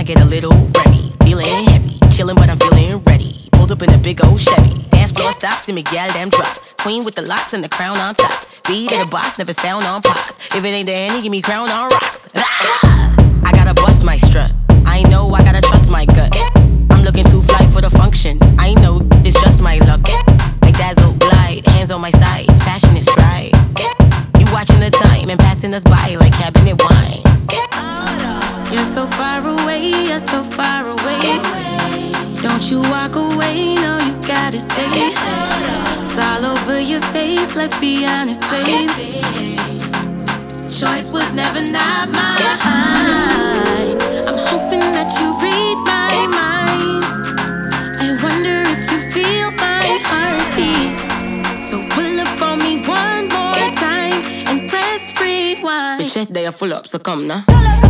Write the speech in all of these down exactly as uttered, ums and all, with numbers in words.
get a little Remy. Feeling heavy, chillin' but I'm feeling ready. Pulled up in a big old Chevy. Dance floor stops and me gal damn drop. Queen with the locks and the crown on top. Beat of the boss, never sound on pause. If it ain't the Annie, give me crown on rocks. Ah! I gotta bust my strut. I know I gotta trust my gut. I'm looking too fly for the function. I know it's just my luck. I dazzle, glide, hands on my sides, passionate strides. You watching the time and passing us by like cabinet wine. You're so far away, you're so far away. Don't you walk away, no, you gotta stay. It's all over your face, let's be honest, babe. Choice was never not mine. I'm hoping that you read my mind. I wonder if you feel my heartbeat. So pull up on me one more time and press rewind. Bitch, they are full up, so come now.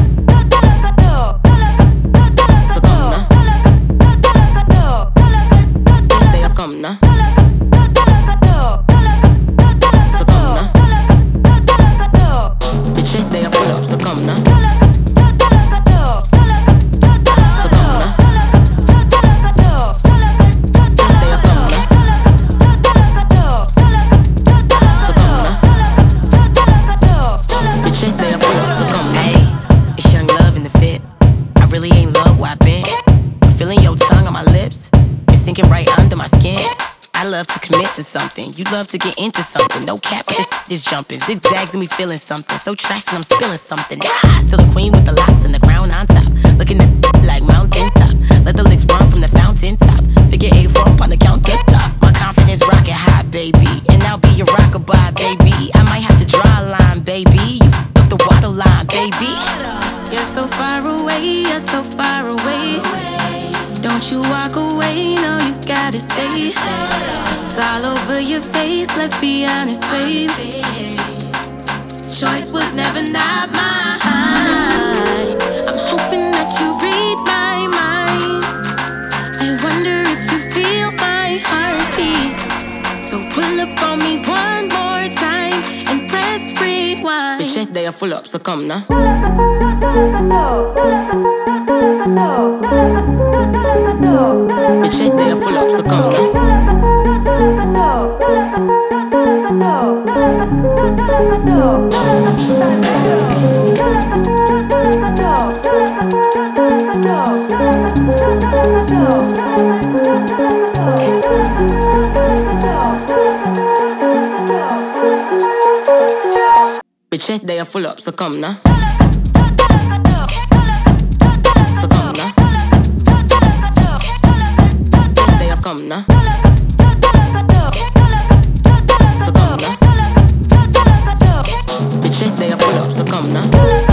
So come now. They are come now. So come now. Bitch, they are full up, so come now. Right under my skin. I love to commit to something. You love to get into something. No cap, but this is jumping. Zigzags and me feeling something. So trash and I'm spilling something. Ah, still the queen with the locks and the crown on top. Looking at like mountain top. Let the licks run from the fountain top. Figure eight four up on the countertop. My confidence rocket high, baby. And I'll be your rockabye, baby. I might have to draw a line, baby. You f*** up the water line, baby. You're so far away, you're so far away. Don't you walk away, no, you gotta stay. It's all over your face, let's be honest, babe. Choice was never not mine. I'm hoping that you read my mind. I wonder if you feel my heartbeat. So pull up on me one more time and press rewind. Bitches, they are full up, so come now. Bitches, they are full up, so come now. Bitches, they are full up, so come now. So come now. They have come now. So come now. Bitches, they are full up, so come now.